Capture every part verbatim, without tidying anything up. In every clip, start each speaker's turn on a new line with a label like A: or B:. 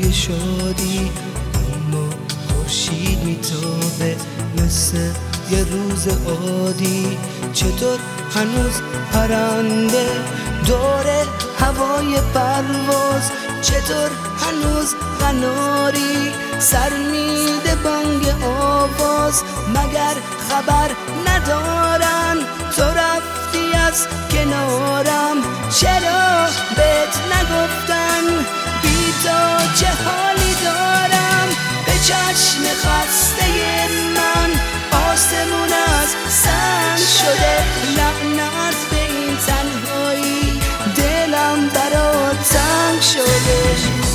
A: روی شادی، اما خورشید میتابه مثل یه روز عادی. چطور هنوز پرنده داره هوای پرواز، چطور هنوز قناری سر میده بانگ آواز. مگر خبر ندارن تو رفتی از کنارم؟ چرا بهت نگفتن بی تو چه حالی دارم؟ به چشم خسته من آسمون از سنگ شده، لعنت به این تنهایی، دلم برات تنگ شده.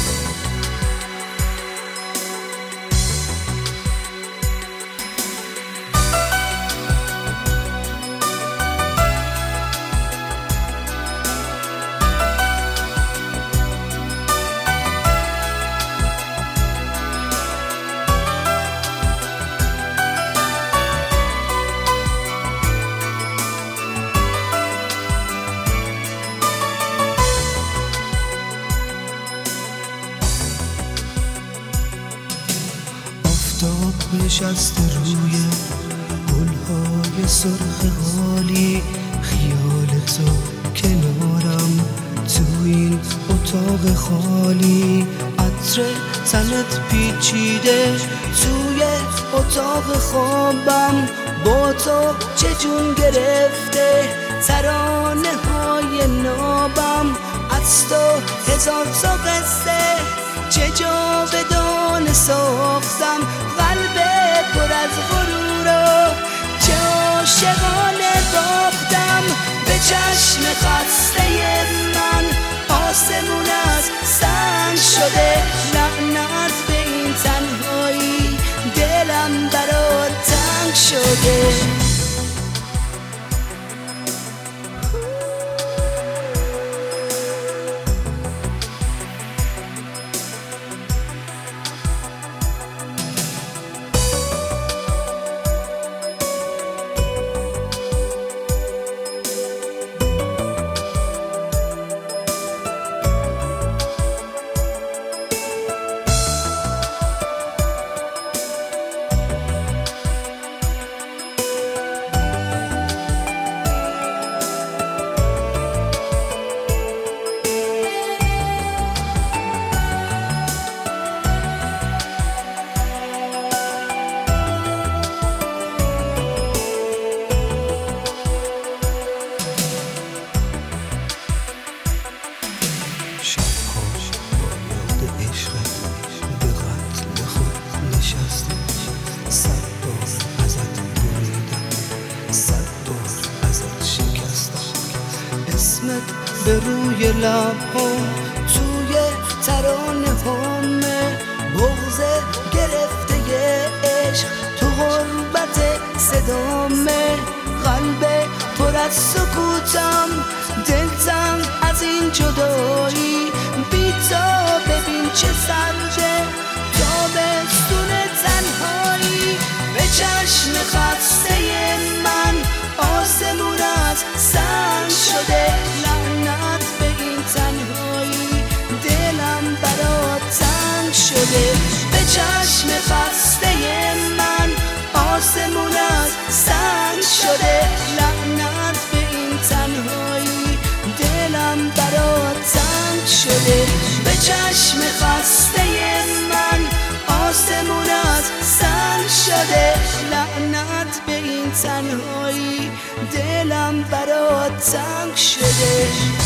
A: آفتاب نشسته روی گلهای سرخ حالی، خیال تو کنارم تو این اتاق خالی. عطر تنت پیچیده توی اتاق خوابم، با تو چه جون گرفته ترانه های نابم. از تو هزار تا قصه چه جاودانه ساختم، قلب پر از غرور و چه عاشقانه باختم. به چشم خسته من آسمون از سنگ شده، لعنت به این تنهایی، دلم برات تنگ شده. اسمت به روی لبام توی ترانه هامه، بغض گرفته ی عشق تو غربت صدامه. قلب پر از سکوتم، دلتم از این جدایی، بی تو ببین چه سرده تابستون تنهایی. به چشم خسته من آسمون از سنگ شده، لعنت به این تنهایی، دلم برات تنگ شده. به چشم خسته من آسمون از سنگ شده، لعنت به این تنهایی، دلم برات تنگ شده. به چشم خسته من آسمون از سنگ شده، لعنت به این تنهایی، دلم برات تنگ شده.